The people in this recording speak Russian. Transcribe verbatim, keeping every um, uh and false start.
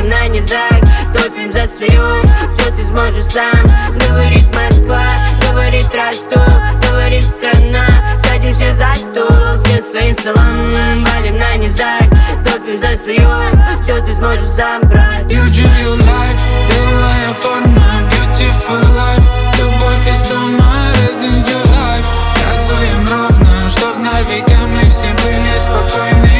на низах, топим за свое, все ты сможешь сам. Говорит Москва, говорит Ростов, говорит страна, садимся за стол, все своим столом, валим на низах, топим за свое, все ты сможешь сам, брат. You do your life, белая форма, beautiful life. Любовь из дома, isn't your life. Танцуем ровно, чтоб на века мы все были спокойны.